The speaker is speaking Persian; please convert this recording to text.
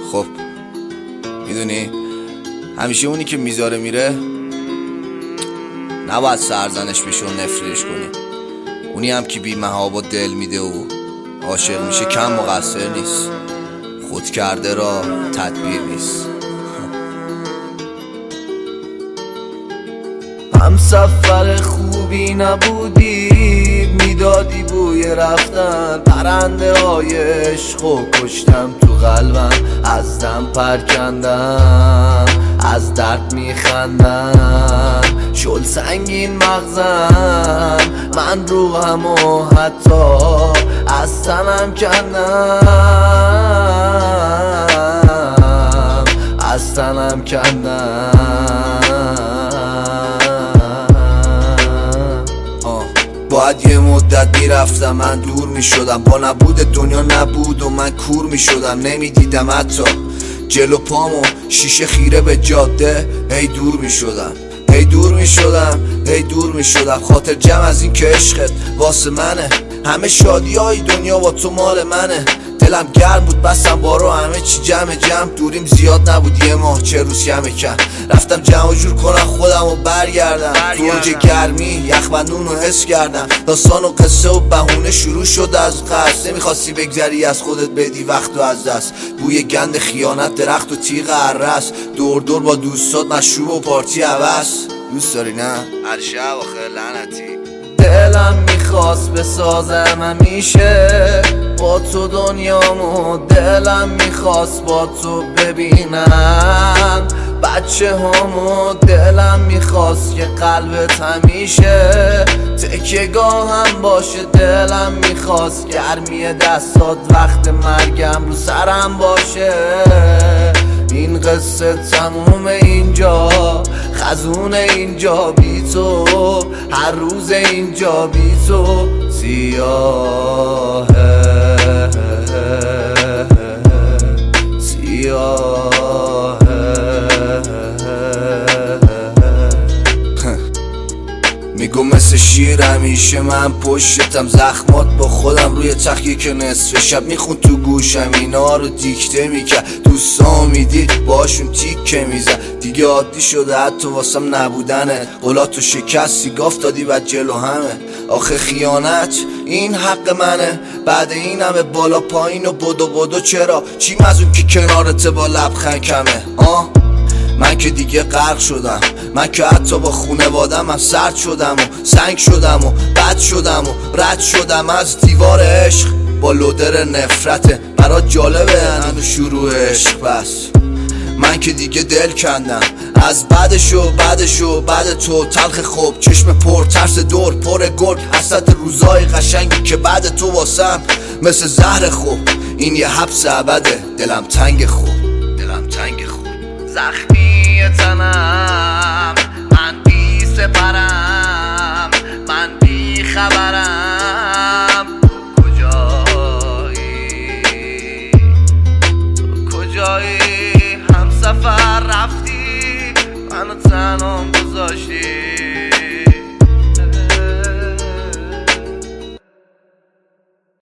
خب میدونی همیشه اونی که میذاره میره نباید سرزنش بشه و نفرینش کنی. اونی هم که بی محابا دل میده و عاشق میشه کم مقصر نیست. خود کرده را تدبیر نیست. هم سفر خوبی نبودی، میدادی بوی رفتن. پرنده های عشق و کشتم تو قلبم، از دم پرکندم، از درد میخندم. شل سنگین مغزم، من روحم و حتی از تنم کندم، از تنم کندم. باید یه مدت میرفتم، من دور میشدم. با نبود دنیا نبود و من کور میشدم. نمیدیدم حتی جلو پامو، شیشه خیره به جاده. هی دور میشدم، هی دور میشدم، هی دور میشدم. خاطر جمع از این که عشقت واسه منه، همه شادی های دنیا با تو مال منه. دلم گرم بود بسم بارو، همه چی جمع جمع. دوریم زیاد نبود، یه ماه چه روز کمه کم. رفتم جمع جور کنم خودم و برگردم. تو اوج گرمی یخبندون رو حس کردم. داستان و قصه و بهونه شروع شد از قصد. نمیخواستی بگذری از خودت، بدی وقت و از دست. بوی گند خیانت، درخت و تیغ عرس. دور دور با دوستات مشروب و پارتی عوض. دوست داری نه؟ هر شب آخر لعنتی. دلم میخواست بسازم همیشه با تو دنیامو. دلم میخواست با تو ببینم بچه هامو. دلم میخواست که قلبت همیشه تکیه‌گاهم باشه. دلم میخواست گرمی دستات وقت مرگم رو سرم باشه. این قصه تموم اینجا، خزون اینجا بی تو. هر روز اینجا بی تو سیاهه، سیاهه. میگم مثل شیر همیشه من پشتم. زخمات با خودم روی تخیه که نصف شب میخون تو گوشم. اینا رو دیکته میکرد، دوستا میدید باشون تیکه میزد. دیگه عادی شده حتی واسم نبودنه. قولاتو شکستی گاف دادی و جلو همه. آخه خیانت این حق منه. بعد این همه بالا پایین و بدو چرا؟ چی مزون که کنارت با لبخند کمه؟ من که دیگه غرق شدم. من که حتی با خونوادم هم سرد شدم و سنگ شدم و بد شدم و رد شدم از دیوار عشق. با لودر نفرته برات جالبه هنو شروع عشق. بس من که دیگه دل کندم از بعدشو بعد تو. تلخ خوب چشم پر، ترس دور پر گرگ. حسرت روزای قشنگی که بعد تو واسم مثل زهر خوب. این یه حبس ابده، دلم تنگ خوب، دلم تنگ خوب. زخمی تنم، من بی سپرم، من بی خبرم. تو کجایی؟ تو کجایی؟ هم سفر رفتی، منو تنهام گذاشتی.